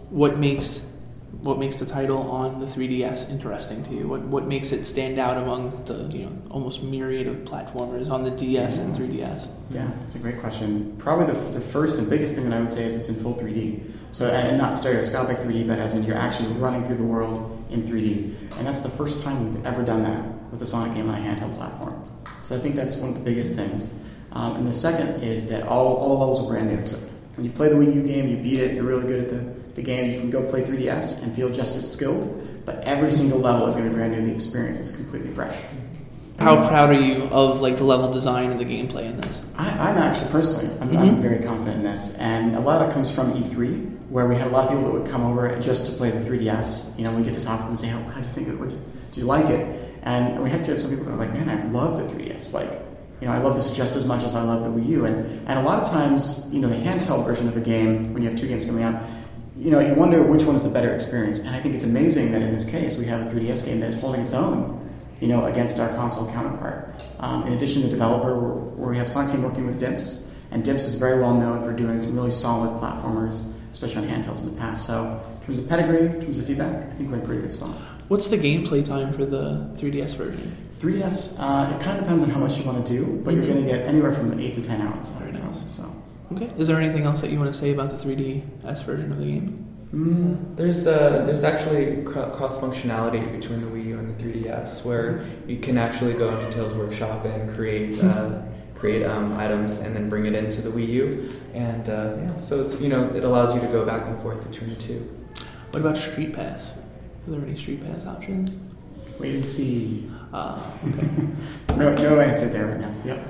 what makes the title on the 3DS interesting to you? What makes it stand out among the almost myriad of platformers on the DS and 3DS? Yeah, that's a great question. Probably the first and biggest thing that I would say is it's in full 3D. So, and not stereoscopic 3D, but as in you're actually running through the world in 3D. And that's the first time we've ever done that with a Sonic game on a handheld platform. So I think that's one of the biggest things. And the second is that all levels are brand new. So when you play the Wii U game, you beat it, you're really good at the game, you can go play 3DS and feel just as skilled, but every single level is going to be brand new. The experience is completely fresh. How proud are you of the level design and the gameplay in this? I'm actually personally, I'm very confident in this, and a lot of that comes from E3, where we had a lot of people that would come over just to play the 3DS. We get to talk to them and say, how do you think of it? Do you like it? And we had some people that were like, man, I love the 3DS. I love this just as much as I love the Wii U. And a lot of times, the handheld version of a game, when you have two games coming out, you wonder which one is the better experience. And I think it's amazing that in this case, we have a 3DS game that is holding its own, against our console counterpart. In addition to developer, we have Sonic Team working with Dimps. And Dimps is very well known for doing some really solid platformers, especially on handhelds in the past. So in terms of pedigree, in terms of feedback, I think we're in a pretty good spot. What's the gameplay time for the 3DS version? 3DS, it kind of depends on how much you want to do, but you're going to get anywhere from 8 to 10 hours. Very nice. So. Okay. Is there anything else that you want to say about the 3DS version of the game? There's actually cross functionality between the Wii U and the 3DS, where you can actually go into Tales Workshop and create items and then bring it into the Wii U, and so it's, it allows you to go back and forth between the two. What about Street Pass? Are there any Street Pass options? Wait and see. Okay. No answer there right now. Yep.